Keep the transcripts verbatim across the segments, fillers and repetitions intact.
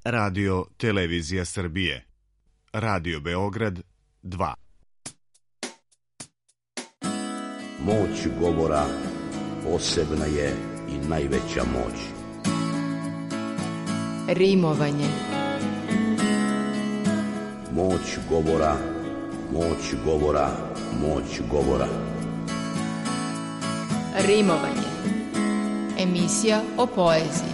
Radio Televizija Srbije. Radio Beograd dva. Moć govora posebna je i najveća moć. Rimovanje. Moć govora, moć govora, moć govora. Rimovanje. Emisija o poeziji.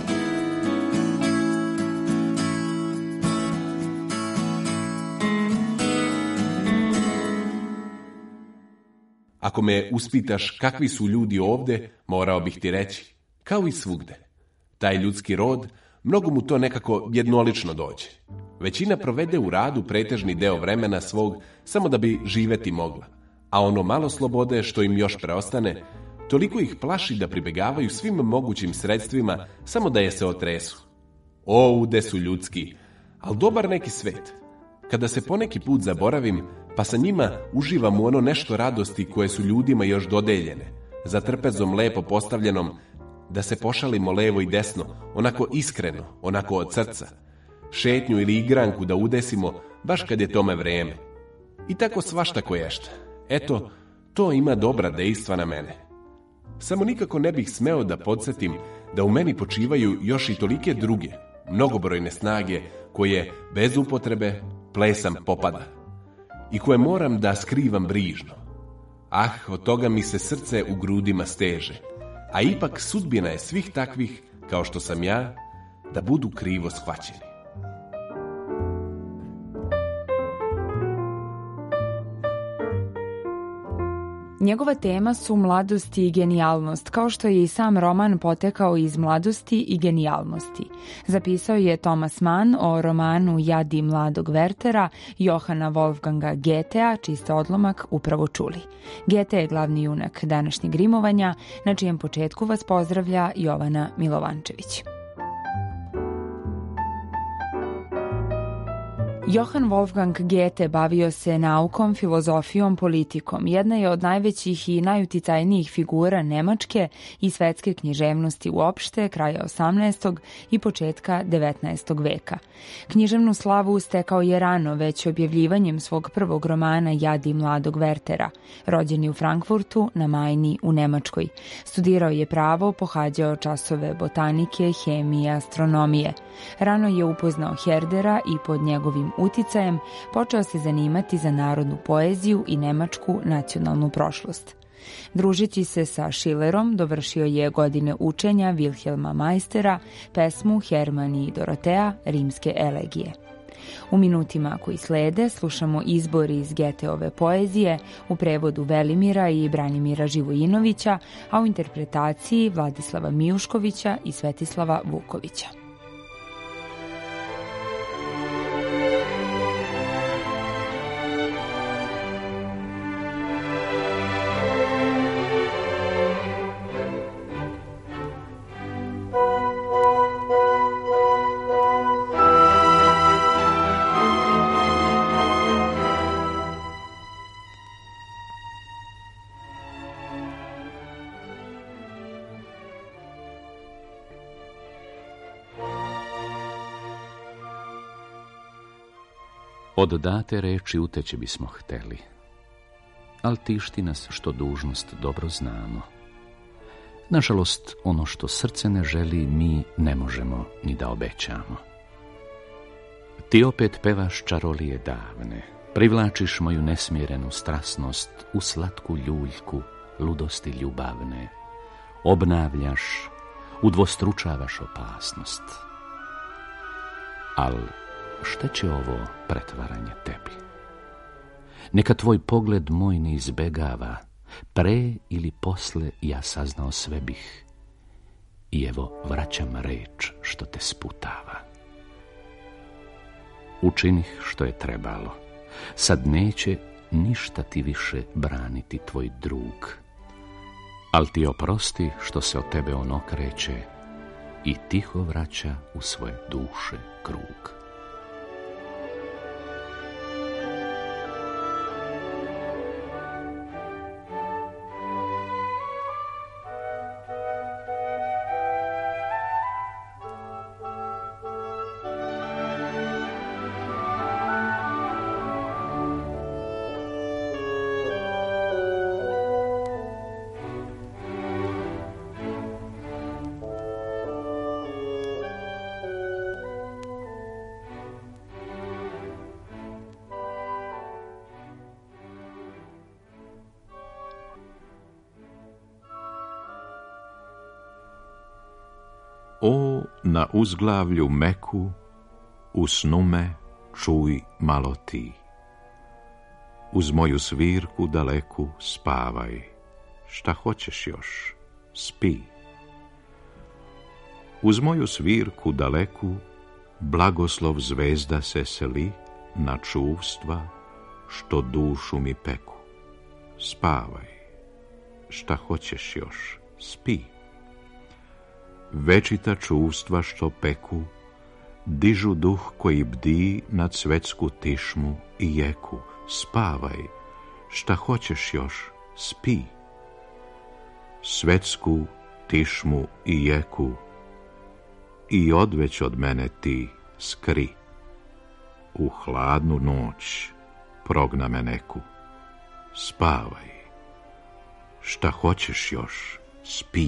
Ako me uspitaš kakvi su ljudi ovde, morao bih ti reći, kao i svugde. Taj ljudski rod, mnogo mu to nekako jednolično dođe. Većina provede u radu pretežni deo vremena svog samo da bi živeti mogla, a ono malo slobode što im još preostane, toliko ih plaši da pribegavaju svim mogućim sredstvima samo da je se otresu. O, ude su ljudski, al dobar neki svet. Kada se poneki put zaboravim, pa sa njima uživam u ono nešto radosti koje su ljudima još dodeljene, za trpezom lepo postavljenom, da se pošalimo levo i desno, onako iskreno, onako od srca, šetnju ili igranku da udesimo, baš kad je tome vreme. I tako svašta koješta. Eto, to ima dobra dejstva na mene. Samo nikako ne bih smeo da podsjetim da u meni počivaju još i tolike druge, mnogobrojne snage koje, bez upotrebe, plesam popada i koje moram da skrivam brižno. Ah, od toga mi se srce u grudima steže, a ipak sudbina je svih takvih, kao što sam ja, da budu krivo shvaćeni. Njegova tema su mladost i genijalnost, kao što je i sam roman potekao iz mladosti i genijalnosti. Zapisao je Thomas Mann o romanu Jadi mladog Wertera Johana Wolfganga Goethea, čiji ste odlomak upravo čuli. Goethe je glavni junak današnjeg rimovanja, na čijem početku vas pozdravlja Jovana Milovančević. Johann Wolfgang Goethe bavio se naukom, filozofijom, politikom. Jedna je od najvećih i najuticajnijih figura nemačke i svetske književnosti uopšte kraja osamnaestog i početka devetnaestog veka. Književnu slavu stekao je rano, već objavljivanjem svog prvog romana Jadi mladog Wertera. Rođen je u Frankfurtu na Majni u Nemačkoj. Studirao je pravo, pohađao časove botanike, hemije, astronomije. Rano je upoznao Herdera i pod njegovim uticajem počeo se zanimati za narodnu poeziju i nemačku nacionalnu prošlost. Družeći se sa Schillerom, dovršio je godine učenja Wilhelma Meistera, pesmu Herman i Dorotea, rimske elegije. U minutima koji slede slušamo izbor iz Goetheove poezije u prevodu Velimira i Branimira Živojinovića, a u interpretaciji Vladislava Mijuškovića i Svetislava Vukovića. Od date reči uteći bismo hteli, al tišti nas što dužnost dobro znamo. Nažalost, ono što srce ne želi, mi ne možemo ni da obećamo. Ti opet pevaš čarolije davne, privlačiš moju nesmjerenu strasnost u slatku ljuljku ludosti ljubavne, obnavljaš, udvostručavaš opasnost. Al šta će ovo pretvaranje tebi? Neka tvoj pogled moj ne izbegava, pre ili posle ja saznao sve bih, i evo vraćam reč što te sputava. Učinih što je trebalo, sad neće ništa ti više braniti tvoj drug, al ti oprosti što se od tebe on okreće i tiho vraća u svoje duše krug. O, na uzglavlju meku, u snu me čuj malo ti. Uz moju svirku daleku spavaj, šta hoćeš još, spi. Uz moju svirku daleku blagoslov zvezda se seli na čuvstva što dušu mi peku. Spavaj, šta hoćeš još, spi. Večita čuvstva što peku dižu duh koji bdi nad svetsku tišmu i jeku. Spavaj, šta hoćeš još, spi. Svetsku tišmu i jeku i odveć od mene ti skri. U hladnu noć progna me neku. Spavaj, šta hoćeš još, spi.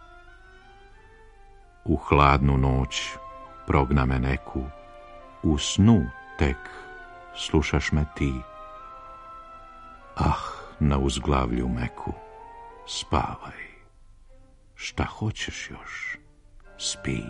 U hladnu noć progna me neku, u snu tek slušaš me ti. Ah, na uzglavlju meku, spavaj, šta hoćeš još, spi.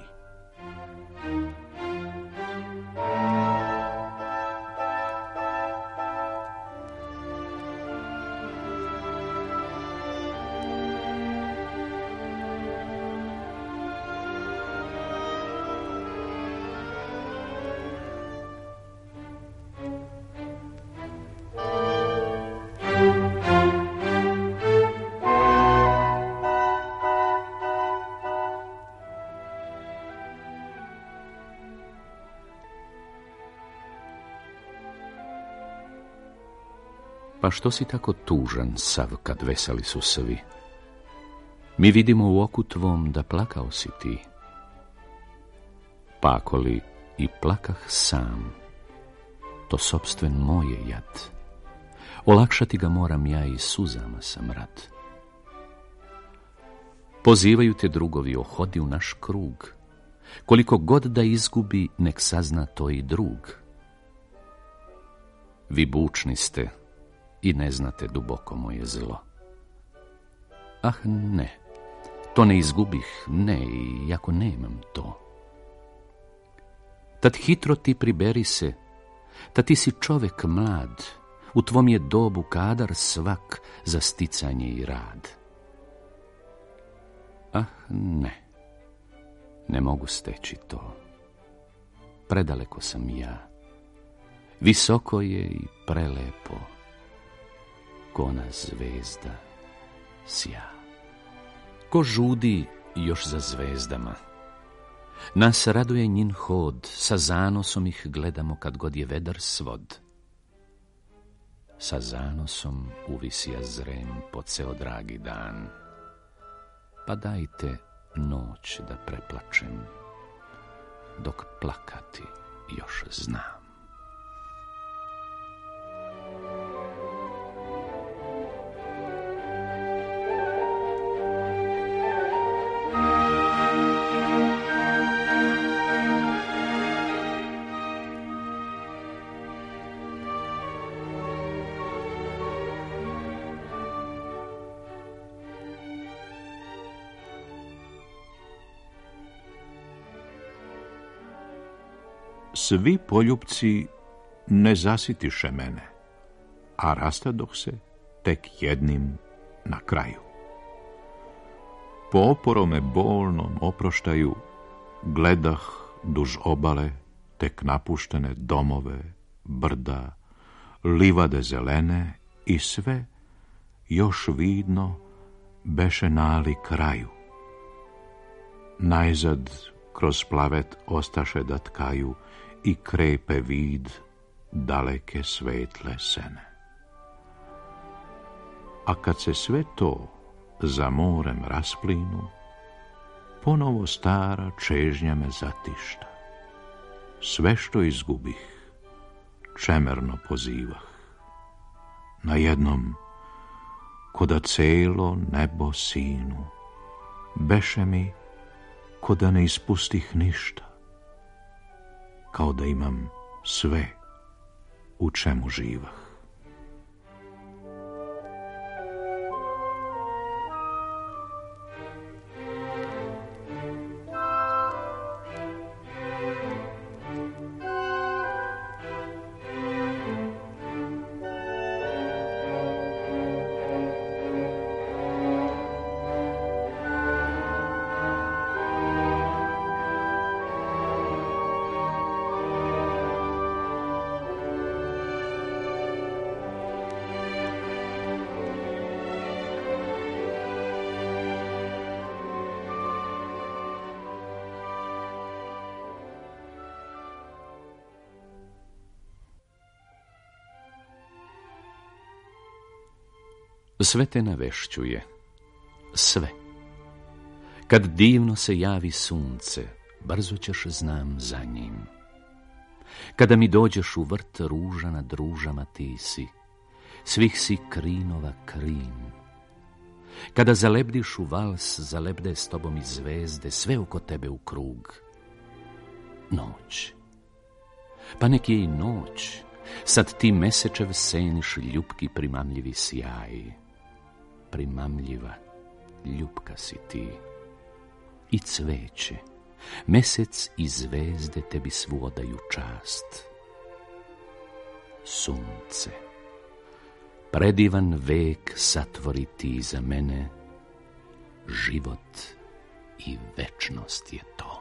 Pa što si tako tužan, sav, kad veseli su svi? Mi vidimo u oku tvom da plakao si ti. Pa ako li i plakah sam, to sopstven moj je jad. Olakšati ga moram ja i suzama sam rad. Pozivaju te drugovi, ohodi u naš krug. Koliko god da izgubi, nek sazna to i drug. Vi bučni ste i ne znate duboko moje zlo. Ah, ne, to ne izgubih, ne, iako nemam to. Tad hitro ti priberi se, tad ti si čovek mlad, u tvom je dobu kadar svak za sticanje i rad. Ah, ne, ne mogu steći to. Predaleko sam ja. Visoko je i prelepo, ko ona zvezda sja. Ko žudi još za zvezdama? Nas raduje njen hod, sa zanosom ih gledamo kad god je vedar svod. Sa zanosom uvisija zrem po ceo dragi dan. Pa dajte noć da preplačem, dok plakati još znam. Svi poljupci ne zasitiše mene, a rastadoh se tek jednim na kraju. Po oporome bolnom oproštaju gledah duž obale tek napuštene domove, brda, livade zelene i sve još vidno beše nali kraju. Najzad kroz plavet ostaše da tkaju i krepe vid daleke svetle sene. A kad se sve to za morem rasplinu, ponovo stara čežnja me zatišta. Sve što izgubih, čemerno pozivah. Na jednom, ko da celo nebo sinu, beše mi ko da ne ispustih ništa, kao da imam sve u čemu živah. Sve te navešćuje, sve. Kad divno se javi sunce, brzo ćeš znam za njim. Kada mi dođeš u vrt, ruža nad ružama ti si, svih si krinova krin. Kada zalebdiš u vals, zalebde s tobom i zvezde, sve oko tebe u krug. Noć. Pa nek je i noć, sad ti mesečev seniš ljupki primamljivi sjaj. Primamljiva, ljupka si ti. I cveće, mesec i zvezde tebi svu odaju čast. Sunce, predivan vek satvori ti za mene, život i večnost je to.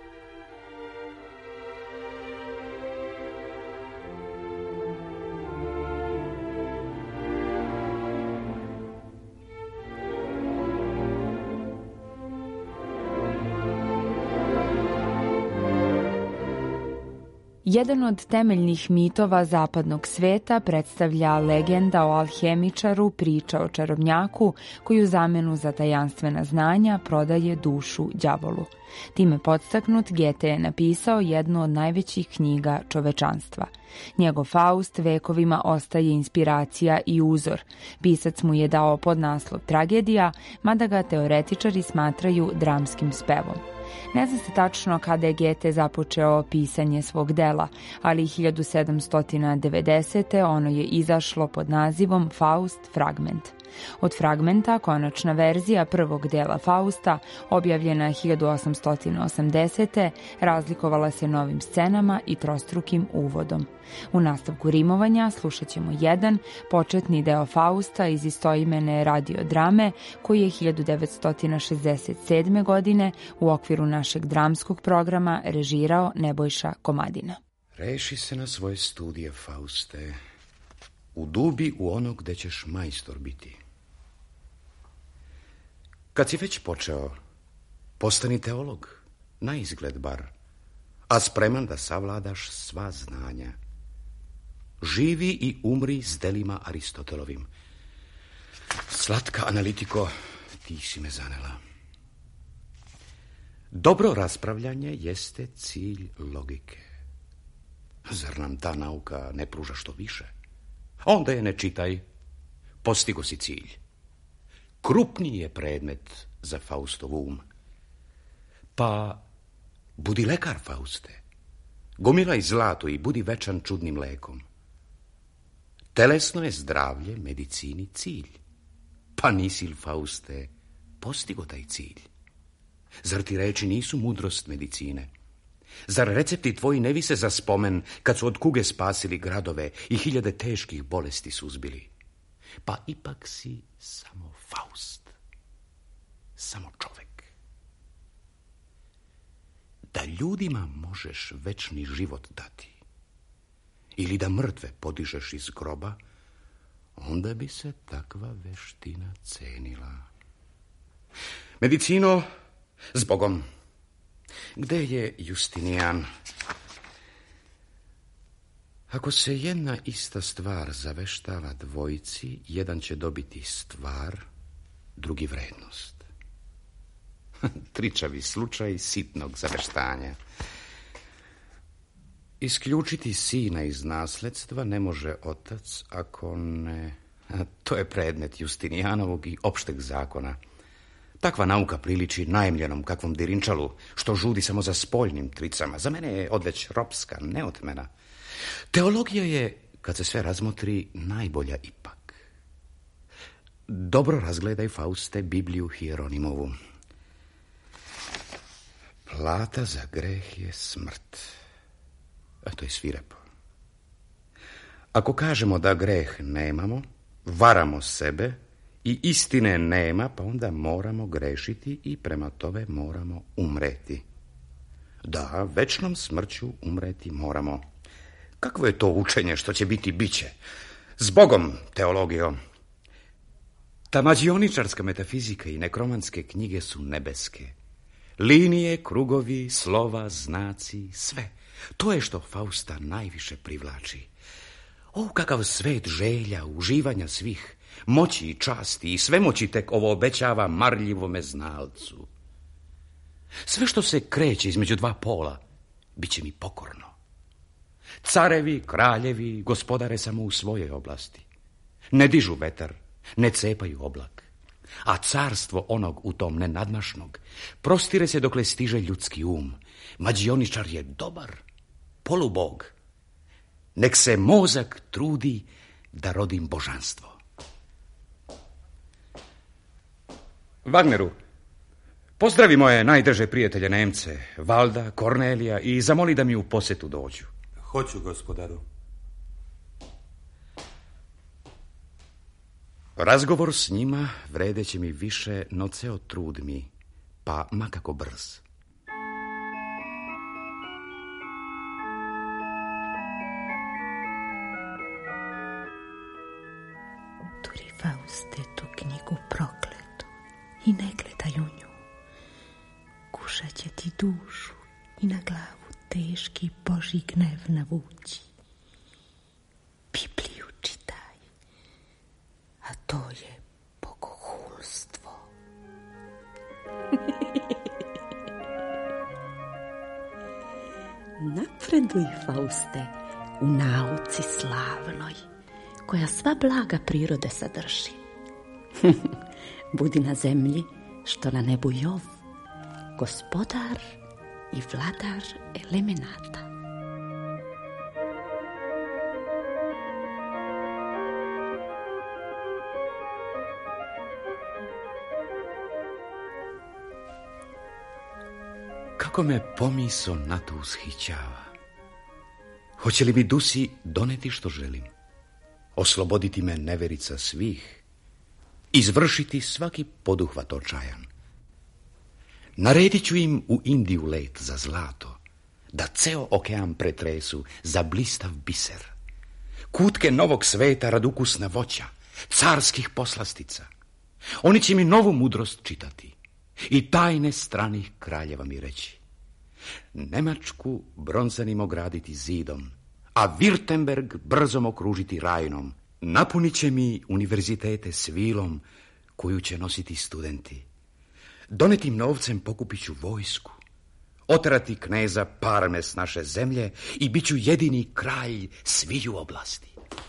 Jedan od temeljnih mitova zapadnog sveta predstavlja legenda o alhemičaru, priča o čarobnjaku koji u zamenu za tajanstvena znanja prodaje dušu đavolu. Time podstaknut, Gete je napisao jednu od najvećih knjiga čovečanstva. Njegov Faust vekovima ostaje inspiracija i uzor. Pisac mu je dao podnaslov tragedija, mada ga teoretičari smatraju dramskim spevom. Ne zna se tačno kada je Gete započeo pisanje svog dela, ali hiljadu sedamsto devedesete. ono je izašlo pod nazivom Faust fragment. Od fragmenta konačna verzija prvog dela Fausta, objavljena hiljadu osamsto osamdesete. razlikovala se novim scenama i trostrukim uvodom. U nastavku rimovanja slušat ćemo jedan početni deo Fausta iz istoimene radiodrame koji je hiljadu devetsto šezdeset sedme. godine u okviru našeg dramskog programa režirao Nebojša Komadina. Reši se na svoje studije, Fauste. Udubi u ono gde ćeš majstor biti. Kad si već počeo, postani teolog, na izgled bar, a spreman da savladaš sva znanja. Živi i umri s delima Aristotelovim. Slatka analitiko, ti si me zanela. Dobro raspravljanje jeste cilj logike. Zar nam ta nauka ne pruža što više? Onda je ne čitaj, postigo si cilj. Krupniji je predmet za Faustov um. Pa budi lekar, Fauste. Gomilaj zlato i budi večan čudnim lekom. Telesno je zdravlje medicini cilj. Pa nisi li, Fauste, postigo taj cilj? Zar ti reči nisu mudrost medicine? Zar recepti tvoji ne vise za spomen kad su od kuge spasili gradove i hiljade teških bolesti suzbili? Pa ipak si samo Faust. Samo čovek. Da ljudima možeš večni život dati ili da mrtve podižeš iz groba, onda bi se takva veština cenila. Medicino, zbogom. Gde je Justinijan? Ako se jedna ista stvar zaveštava dvojici, jedan će dobiti stvar, drugi vrednost. Tričavi slučaj sitnog zaveštanja. Isključiti sina iz nasledstva ne može otac ako ne... To je predmet Justinijanovog i opšteg zakona. Takva nauka priliči najemljenom kakvom dirinčalu, što žudi samo za spoljnim tricama. Za mene je odveć ropska, neotmena. Teologija je, kad se sve razmotri, najbolja ipak. Dobro razgledaj, Fauste, Bibliju Hieronimovu. Plata za greh je smrt. A to je svirepo. Ako kažemo da greh nemamo, varamo sebe i istine nema, pa onda moramo grešiti i prema tome moramo umreti. Da, večnom smrću umreti moramo. Kakvo je to učenje što će biti biće? Zbogom, teologijom. Ta mađioničarska metafizika i nekromanske knjige su nebeske. Linije, krugovi, slova, znaci, sve. To je što Fausta najviše privlači. O, kakav svet želja, uživanja svih. Moći i časti i svemoći tek ovo obećava marljivome znalcu. Sve što se kreće između dva pola, bit će mi pokorno. Carevi, kraljevi, gospodare samo u svojoj oblasti. Ne dižu vetar, ne cepaju oblak. A carstvo onog u tom nenadmašnog prostire se dokle stiže ljudski um. Mađioničar je dobar, polubog. Nek se mozak trudi da rodim božanstvo. Wagneru, pozdravi moje najdrže prijatelje Nemce, Valda, Kornelija, i zamoli da mi u posjetu dođu. Hoću, gospodaru. Razgovor s njima vredeće mi više no ceo trud mi, pa makako brz. Otvori, Fauste, tu knjigu prokletu i ne gledaj u nju. Kušat će ti dušu i na glavu teški Božji gnev navući. Bibliju čitaj, a to je bogohulstvo. Napreduj, Fauste, u nauci slavnoj, koja sva blaga prirode sadrži. Budi na zemlji što na nebu Jov, gospodar i vladar elemenata. Kako me pomiso na to ushićava. Hoće li mi dusi doneti što želim? Osloboditi me neverica svih, izvršiti svaki poduhvat očajan. Naredit ću im u Indiju let za zlato, da ceo okean pretresu za blistav biser, kutke novog sveta rad ukusna voća, carskih poslastica. Oni će mi novu mudrost čitati i tajne stranih kraljeva mi reći. Nemačku bronzanim ograditi zidom, a Wirtemberg brzom okružiti rajnom. Napunit će mi univerzitete svilom koju će nositi studenti. Donetim novcem pokupit ću vojsku, oterati kneza Parme s naše zemlje i bit ću jedini kralj sviju oblasti.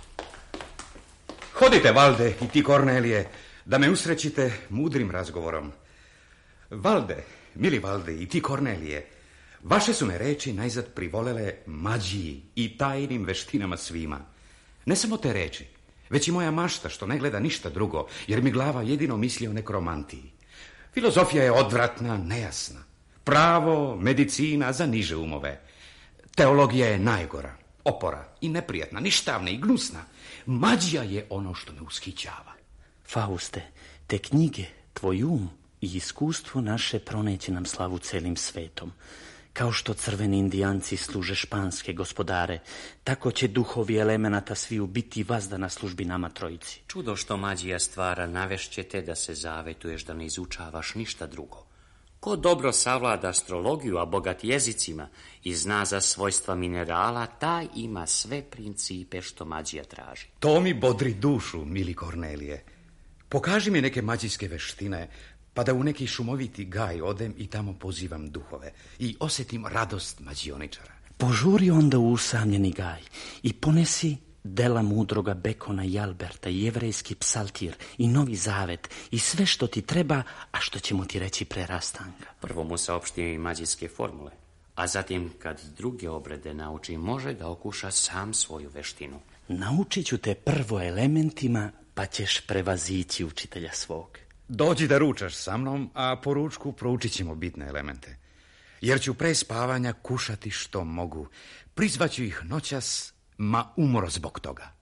Hodite, Valde, i ti, Kornelije, da me usrećite mudrim razgovorom. Valde, mili Valde, i ti, Kornelije, vaše su me reči najzad privolele mađiji i tajnim veštinama svima. Ne samo te reči, već i moja mašta, što ne gleda ništa drugo, jer mi glava jedino misli o nekromantiji. Filozofija je odvratna, nejasna. Pravo, medicina za niže umove. Teologija je najgora, opora i neprijatna, ništavna i gnusna. Mađija je ono što me ushićava. Fauste, te knjige, tvoj um i iskustvo naše proneće nam slavu celim svetom. Kao što crveni indijanci služe španske gospodare, tako će duhovi elemenata sviju biti vazda na službi nama trojici. Čudo što mađija stvara, navešće te da se zavetuješ da ne izučavaš ništa drugo. Ko dobro savlada astrologiju, a bogat jezicima i zna za svojstva minerala, taj ima sve principe što mađija traži. To mi bodri dušu, mili Kornelije. Pokaži mi neke mađijske veštine, pa da u neki šumoviti gaj odem i tamo pozivam duhove i osjetim radost mađioničara. Požuri onda u usamljeni gaj i ponesi dela mudroga Bekona i Alberta i jevrejski psaltir i Novi Zavet i sve što ti treba, a što ćemo ti reći pre rastanka. Prvo mu saopšti i mađijske formule, a zatim kad druge obrede nauči, može da okuša sam svoju veštinu. Naučit ću te prvo elementima, pa ćeš prevazići učitelja svog. Dođi da ručaš sa mnom, a po ručku proučit ćemo bitne elemente. Jer ću pre spavanja kušati što mogu. Prizvaću ih noćas, ma umro zbog toga.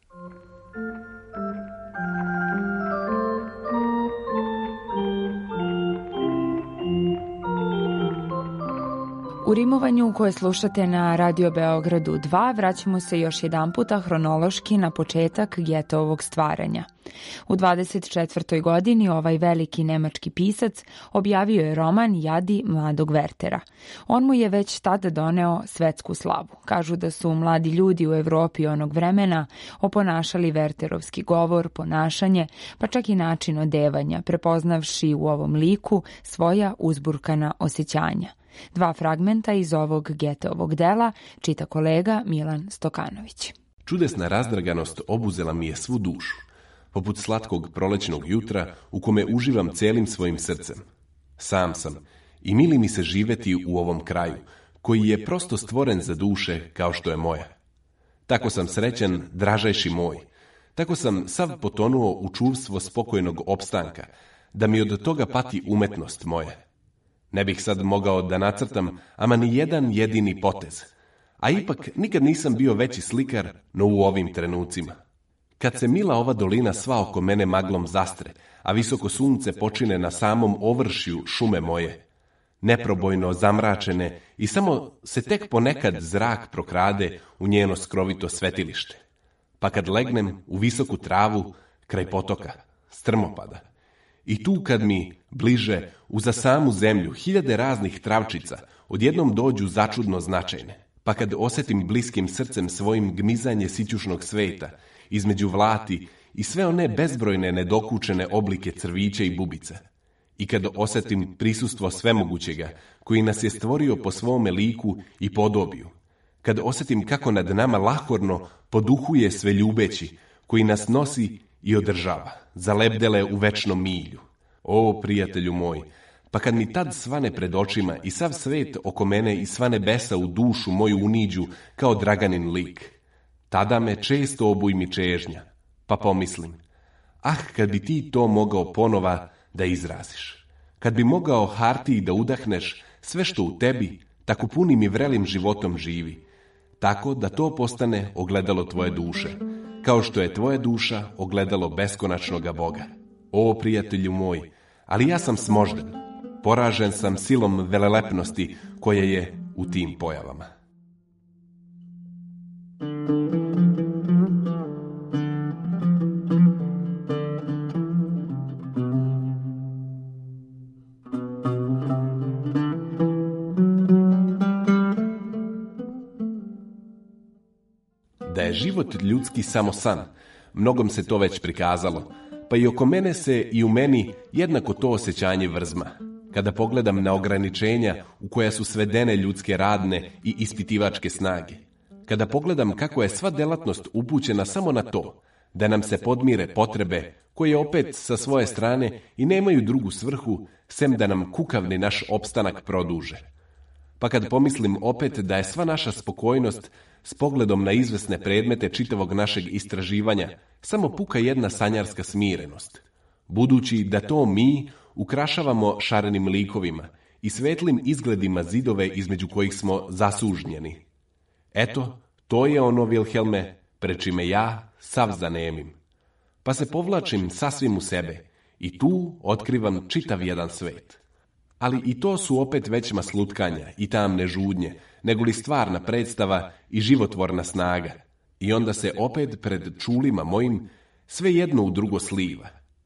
U rimovanju koje slušate na Radio Beogradu dva vraćamo se još jedan puta hronološki na početak Goetheovog stvaranja. U dvadeset četvrtoj godini ovaj veliki nemački pisac objavio je roman Jadi mladog Wertera. On mu je već tada doneo svetsku slavu. Kažu da su mladi ljudi u Evropi onog vremena oponašali Werterovski govor, ponašanje, pa čak i način odevanja, prepoznavši u ovom liku svoja uzburkana osjećanja. Dva fragmenta iz ovog Goetheovog dela čita kolega Milan Stokanović. Čudesna razdraganost obuzela mi je svu dušu, poput slatkog prolećnog jutra u kome uživam celim svojim srcem. Sam sam i mili mi se živeti u ovom kraju, koji je prosto stvoren za duše kao što je moja. Tako sam srećan, dražajši moj. Tako sam sav potonuo u čuvstvo spokojnog opstanka, da mi od toga pati umetnost moja. Ne bih sad mogao da nacrtam ama ni jedan jedini potez, a ipak nikad nisam bio veći slikar no u ovim trenucima. Kad se mila ova dolina sva oko mene maglom zastre, a visoko sunce počine na samom ovršju šume moje, neprobojno zamračene i samo se tek ponekad zrak prokrade u njeno skrovito svetilište. Pa kad legnem u visoku travu kraj potoka, strmopada, i tu kad mi bliže uza samu zemlju hiljade raznih travčica odjednom dođu začudno značajne, pa kad osetim bliskim srcem svojim gmizanje sićušnog sveta između vlati i sve one bezbrojne nedokučene oblike crvića i bubica, i kad osetim prisustvo svemogućega koji nas je stvorio po svome liku i podobiju, kad osetim kako nad nama lahorno poduhuje sve ljubeći koji nas nosi i održava, zalebdele u večnom milju. O, prijatelju moj, pa kad mi tad svane pred očima i sav svet oko mene i sva nebesa u dušu moju uniđu kao Draganin lik, tada me često obujmi čežnja, pa pomislim, ah, kad bi ti to mogao ponova da izraziš, kad bi mogao hartiji da udahneš sve što u tebi tako punim i vrelim životom živi, tako da to postane ogledalo tvoje duše, kao što je tvoja duša ogledalo beskonačnoga Boga. O, prijatelju moj, ali ja sam smožden, poražen sam silom velelepnosti koja je u tim pojavama. Da je život ljudski samo san, mnogom se to već prikazalo, pa i oko mene se i u meni jednako to osjećanje vrzma. Kada pogledam na ograničenja u koja su svedene ljudske radne i ispitivačke snage, kada pogledam kako je sva delatnost upućena samo na to, da nam se podmire potrebe koje opet sa svoje strane i nemaju drugu svrhu, sem da nam kukavni naš opstanak produže. Pa kad pomislim opet da je sva naša spokojnost s pogledom na izvesne predmete čitavog našeg istraživanja samo puka jedna sanjarska smirenost, budući da to mi ukrašavamo šarenim likovima i svetlim izgledima zidove između kojih smo zasužnjeni. Eto, to je ono, Vilhelme, pred čime ja sav zanemim. Pa se povlačim sasvim u sebe i tu otkrivam čitav jedan svet. Ali i to su opet već maslutkanja i tamne žudnje, nego li stvarna predstava i životvorna snaga. I onda se opet pred čulima mojim sve jedno u drugo sliva.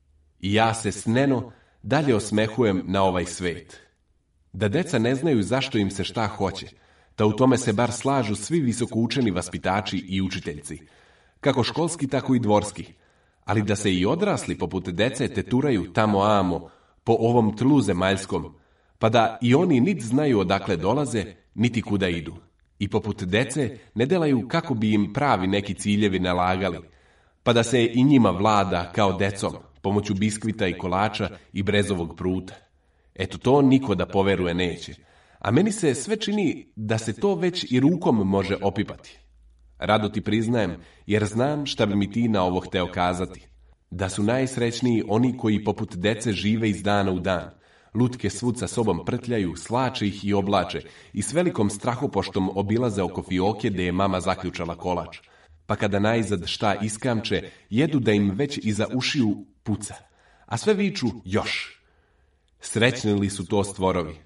I ja se sneno dalje osmehujem na ovaj svet. Da deca ne znaju zašto im se šta hoće, da u tome se bar slažu svi visokoučeni vaspitači i učiteljci, kako školski, tako i dvorski, ali da se i odrasli poput dece teturaju tamo amo po ovom tlu zemaljskom, pa da i oni nit znaju odakle dolaze, niti kuda idu. I poput dece ne delaju kako bi im pravi neki ciljevi nalagali, pa da se i njima vlada kao decom, pomoću biskvita i kolača i brezovog pruta. Eto, to niko da poveruje neće. A meni se sve čini da se to već i rukom može opipati. Rado ti priznajem, jer znam šta bi mi ti na ovo hteo kazati. Da su najsrećniji oni koji poput dece žive iz dana u dan, lutke svud sa sobom prtljaju, slače ih i oblače i s velikom strahopoštom obilaze oko fioke gde je mama zaključala kolač. Pa kada najzad šta iskamče, jedu da im već iza ušiju puca, a sve viču još. Srećni li su to stvorovi?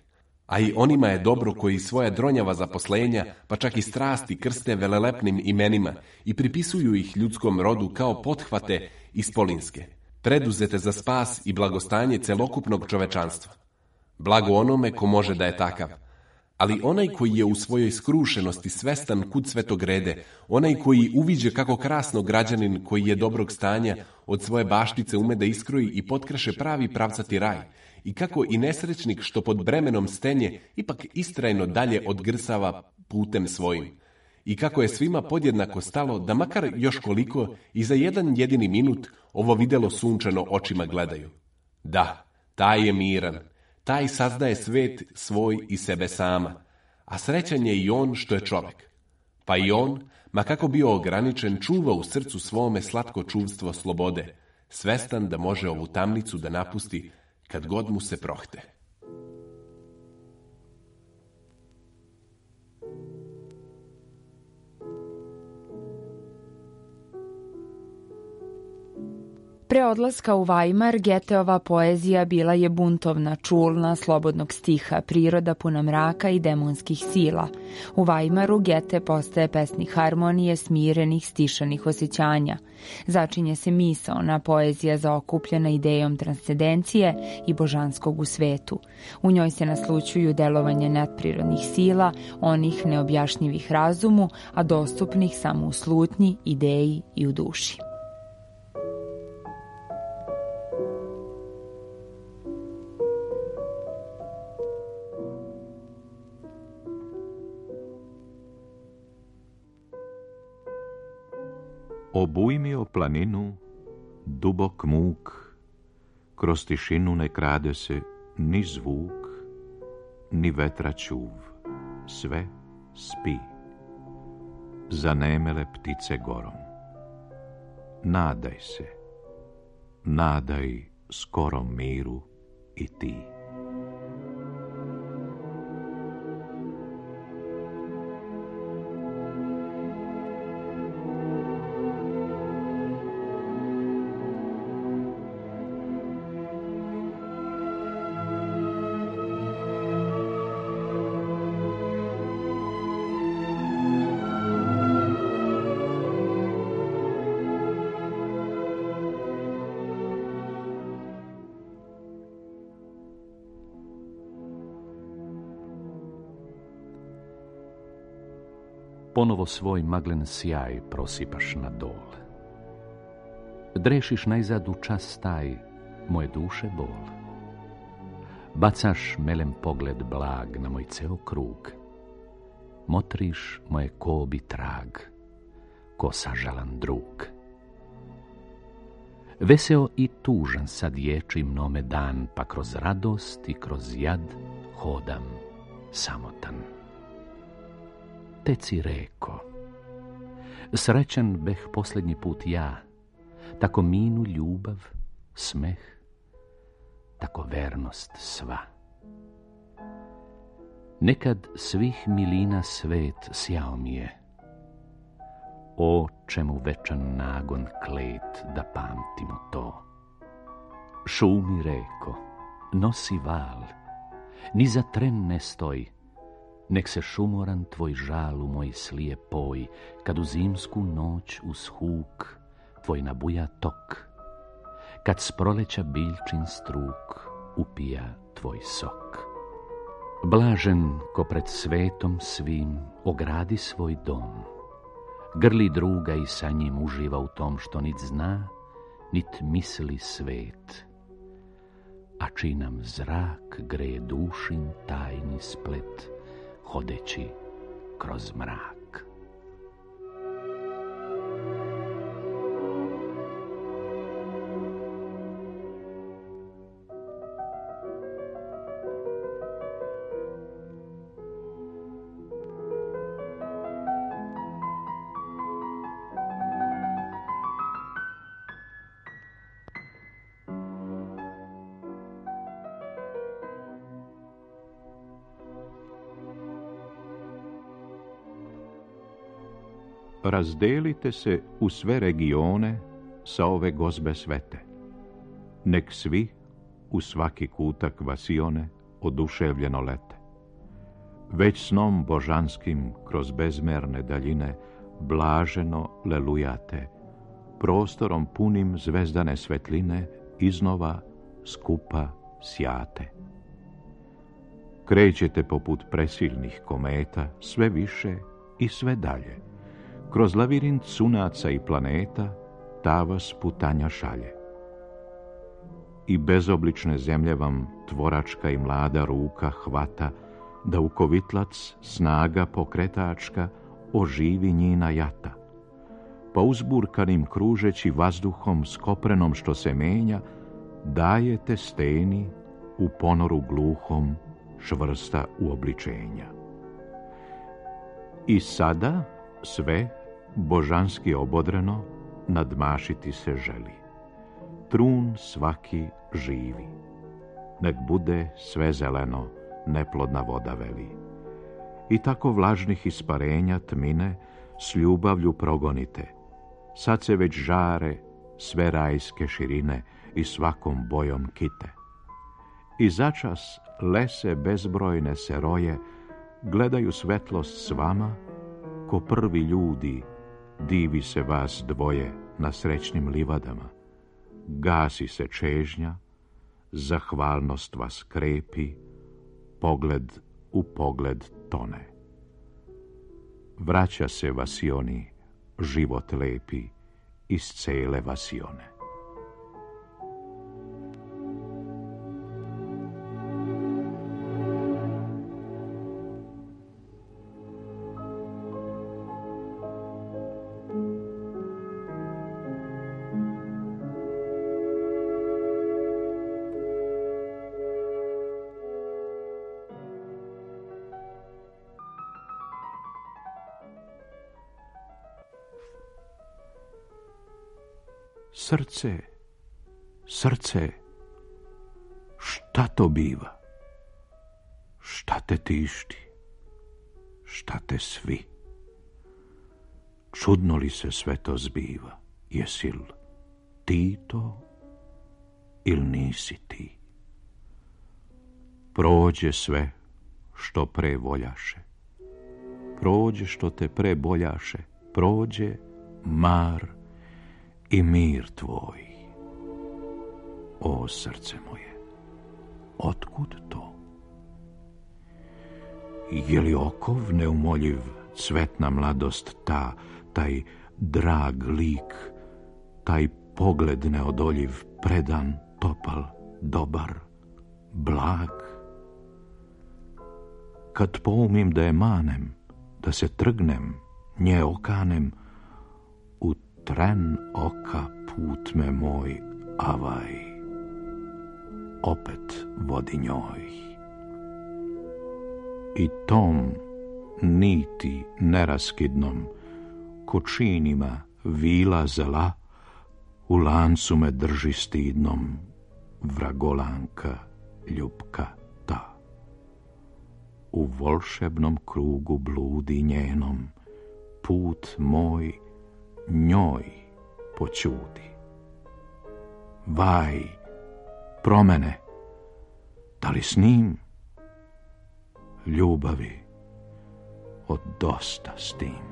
A i onima je dobro koji svoja dronjava zaposlenja, pa čak i strasti krste velelepnim imenima i pripisuju ih ljudskom rodu kao pothvate ispolinske, preduzete za spas i blagostanje celokupnog čovečanstva. Blago onome ko može da je takav. Ali onaj koji je u svojoj skrušenosti svestan kud sve to grede, onaj koji uviđe kako krasno građanin koji je dobrog stanja od svoje baštice ume da iskroji i potkreše pravi pravcati raj, i kako i nesrećnik što pod bremenom stenje ipak istrajno dalje odgrsava putem svojim, i kako je svima podjednako stalo da makar još koliko i za jedan jedini minut ovo videlo sunčano očima gledaju. Da, taj je miran, taj saznaje svet svoj i sebe sama, a srećan je i on što je čovek. Pa i on, ma kako bio ograničen, čuva u srcu svome slatko čuvstvo slobode, svestan da može ovu tamnicu da napusti kad god mu se prohte. Pre odlaska u Weimar, Goetheova poezija bila je buntovna, čulna, slobodnog stiha, priroda puna mraka i demonskih sila. U Weimaru Goethe postaje pesnik harmonije, smirenih, stišanih osjećanja. Začinje se misaona poezija zaokupljena idejom transcendencije i božanskog u svetu. U njoj se naslućuju delovanje nadprirodnih sila, onih neobjašnjivih razumu, a dostupnih samo u slutnji, ideji i u duši. Obujmio planinu, dubok muk, kroz tišinu ne krade se ni zvuk, ni vetra čuv, sve spi. Zanemele ptice gorom. Nadaj se, nadaj skorom miru i ti. Ponovo svoj maglen sjaj prosipaš na dol. Drešiš najzad u čas taj moje duše bol. Bacaš melem pogled blag na moj ceo krug. Motriš moje kobi trag, ko sažalan drug. Veseo i tužan sad ječi mnome dan, pa kroz radost i kroz jad hodam samotan. Teci reko, srećan beh posljednji put ja, tako minu ljubav, smeh, tako vernost sva. Nekad svih milina svet sjao mi je, o čemu večan nagon klet da pamtimo to. Šumi reko, nosi val, ni za tren ne stoji, nek se šumoran tvoj žal u moj slije poj, kad u zimsku noć uz huk tvoj nabuja tok, kad s proleća biljčin struk upija tvoj sok. Blažen ko pred svetom svim ogradi svoj dom, grli druga i sa njim uživa u tom što nit zna, nit misli svet, a čiji nam zrak greje dušin tajni splet, hodeći kroz mrak. Razdelite se u sve regione sa ove gozbe svete. Nek svi u svaki kutak vasione oduševljeno lete. Već snom božanskim kroz bezmerne daljine blaženo lelujate, prostorom punim zvezdane svetline iznova skupa sjate. Krećete poput presilnih kometa sve više i sve dalje. Kroz lavirint sunaca i planeta ta vas putanja šalje. I bezoblične zemlje vam tvoračka i mlada ruka hvata, da u kovitlac snaga pokretačka oživi njina jata. Pa uzburkanim kružeći vazduhom s koprenom što se menja, dajete steni u ponoru gluhom čvrsta uobličenja. I sada sve božanski obodreno nadmašiti se želi. Trun svaki živi, nek bude sve zeleno, neplodna voda veli. I tako vlažnih isparenja tmine s ljubavlju progonite. Sad se već žare sve rajske širine i svakom bojom kite. I začas lese bezbrojne seroje gledaju svetlost s vama, ko prvi ljudi divi se vas dvoje na srećnim livadama. Gasi se čežnja, zahvalnost vas krepi, pogled u pogled tone. Vraća se vasioni, život lepi iz cele vasione. Srce, srce, šta to biva? Šta te tišti? Šta te svi? Čudno li se sve to zbiva? Jesi li ti to ili nisi ti? Prođe sve što pre voljaše, prođe što te pre boljaše, prođe mar i mir tvoj. O srce moje, otkud to? Je li okov neumoljiv, cvetna mladost ta, taj drag lik, taj pogled neodoljiv, predan, topal, dobar, blag? Kad poumim da je manem, da se trgnem, nje okanem, u tren oka put me moj avaj opet vodi njoj. I tom niti neraskidnom ko činima vila zla u lancu me drži stidnom vragolanka ljubka ta. U volšebnom krugu bludi njenom put moj njoj počudi. Vaj, promene, da li s njim? Ljubavi, od dosta s tim.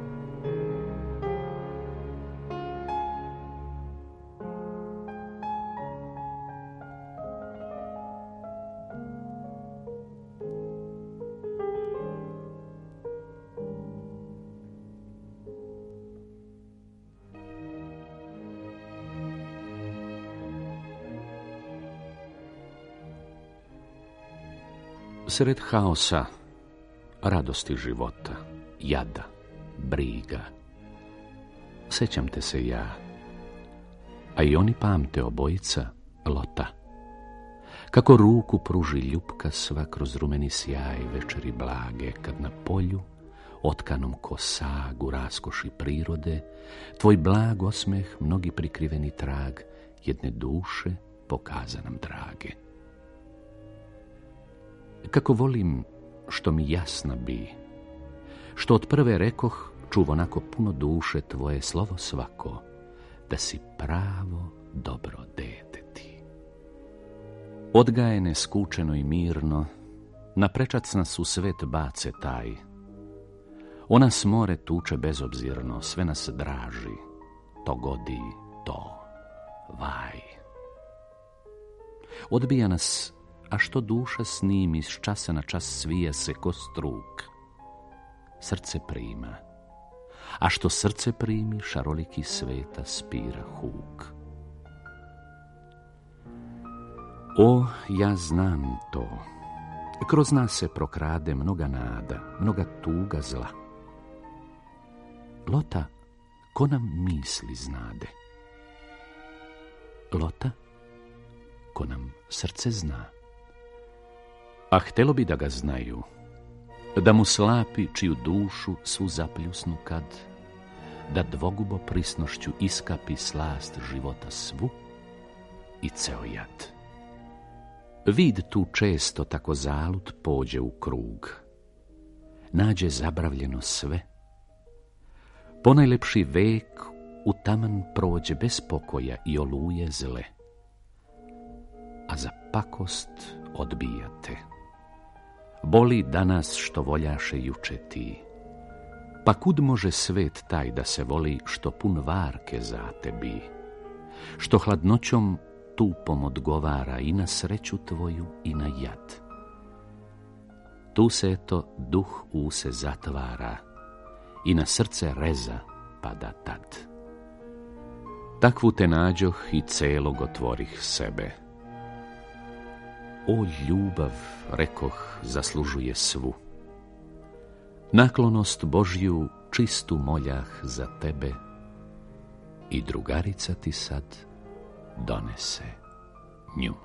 Sred haosa, radosti života, jada, briga, sećam te se ja, a i oni pamte obojica Lota. Kako ruku pruži ljupka sva kroz rumeni sjaj večeri blage, kad na polju, otkanom ko sag u raskoši prirode, tvoj blag osmeh, mnogi prikriveni trag jedne duše pokaza nam drage. Kako volim što mi jasna bi, što od prve rekoh čuv onako puno duše tvoje slovo svako, da si pravo dobro dete ti. Odgajene skučeno i mirno, Na prečac nas u svet bace taj. Ona s more tuče bezobzirno, sve nas draži. To godi, to, vaj. Odbija nas, a što duša s njim iz časa na čas svije se ko struk. Srce prima, a što srce primi, šaroliki sveta spira huk. O, ja znam to. Kroz nas se prokrade mnoga nada, mnoga tuga zla. Lota, ko nam misli znade? Lota, ko nam srce zna? A htelo bi da ga znaju, da mu slapi čiju dušu svu zapljusnu kad, da dvogubo prisnošću iskapi slast života svu i ceo jad. Vid tu često tako zalud pođe u krug, nađe zabravljeno sve, ponajlepši vek u taman prođe bez pokoja i oluje zle, a za pakost odbijate. Boli danas što voljaše juče ti, pa kud može svet taj da se voli što pun varke za tebi, što hladnoćom tupom odgovara i na sreću tvoju i na jad. Tu se eto duh use zatvara i na srce reza pada tad. Takvu te nađoh i celog otvorih sebe. O ljubav, rekoh, zaslužuje svu. Naklonost Božju čistu moljah za tebe i drugarica ti sad donese nju.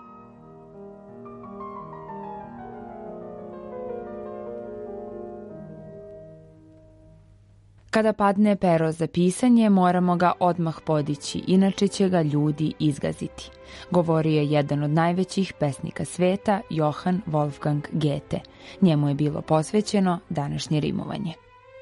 Kada padne pero za pisanje, moramo ga odmah podići, inače će ga ljudi izgaziti, govorio je jedan od najvećih pesnika sveta, Johann Wolfgang Goethe. Njemu je bilo posvećeno današnje rimovanje.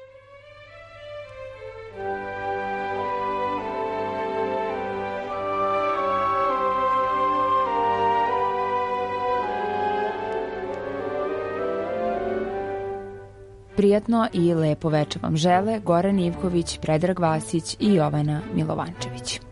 Prijatno i lepo veče vam žele Goran Ivković, Predrag Vasić i Jovana Milovančević.